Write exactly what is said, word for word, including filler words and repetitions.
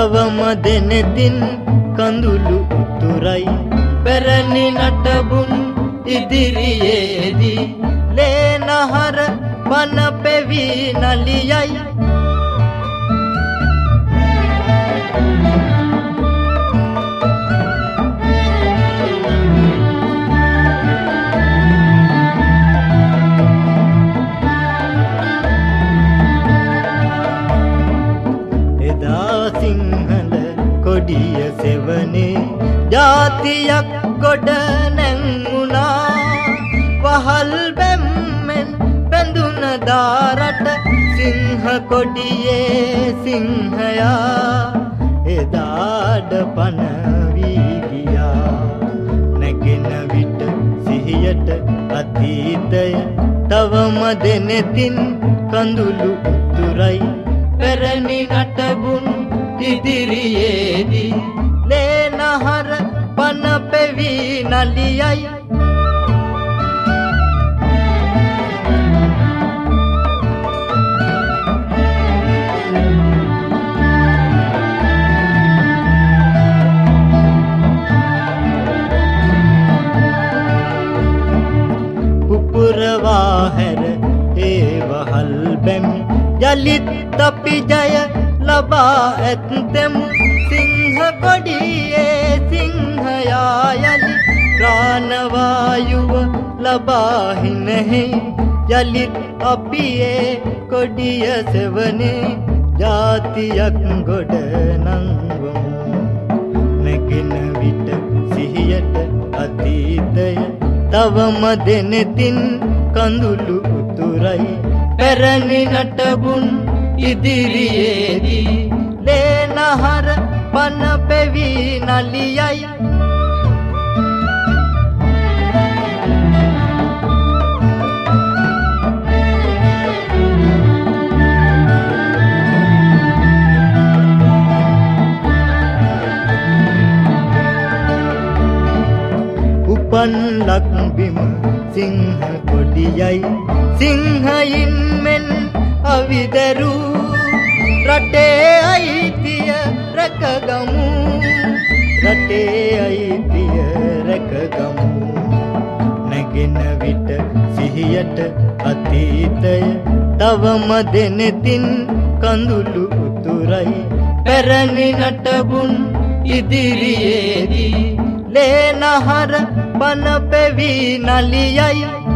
තවම දෙනෙතින් කඳුළු උතුරයි පැරණි නටබුන් ඉදිරියේදී ලේනහර බන පෙවි නලියයි කොඩිය සෙවනේ ජාතියක් ගොඩ නැංගුණා වහල් බැම්මෙන් බැඳුන දාරට සිංහ කොඩියේ සිංහයා එදාඩ පන වී ගියා නැගෙන විට සිහියට අතීතය තවම දෙනෙතින් කඳුළු උතුරයි පැරණි නටබුන් ඉදිරියේදී ලේනහර බන පෙවි නලියයි පුපුරවා හැර ඒ වහල් බැම් යලිත් අපි ජය ලබා ඇත්තෙමු සිංහ කොඩියේ සිංහයා යලි ප්‍රාණවායුව ලබා හිනෙහි යලිත් අපි ඒ කොඩිය සෙවනේ ජාතියක් ගොඩ නංවමු නැගෙන විට සිහියට අතීතය තවම දෙනෙතින් කඳුළු උතුරයි පැරණි නටබුන් ඉදිරියේදී ලේනහර බන පෙවි නලියයි උපන් ලක්බිම සිංහ කොඩියයි සිංහයින් මෙන් අවිදරු රටේ අයිතිය රැකගමු රටේ අයිතිය රැකගමු නැගෙන විට සිහියට අතීතය තවම දෙනෙතින් කඳුළු උතුරයි පැරණි නටබුන් ඉදිරියේදී ලේනහර බන පෙවි නලියයි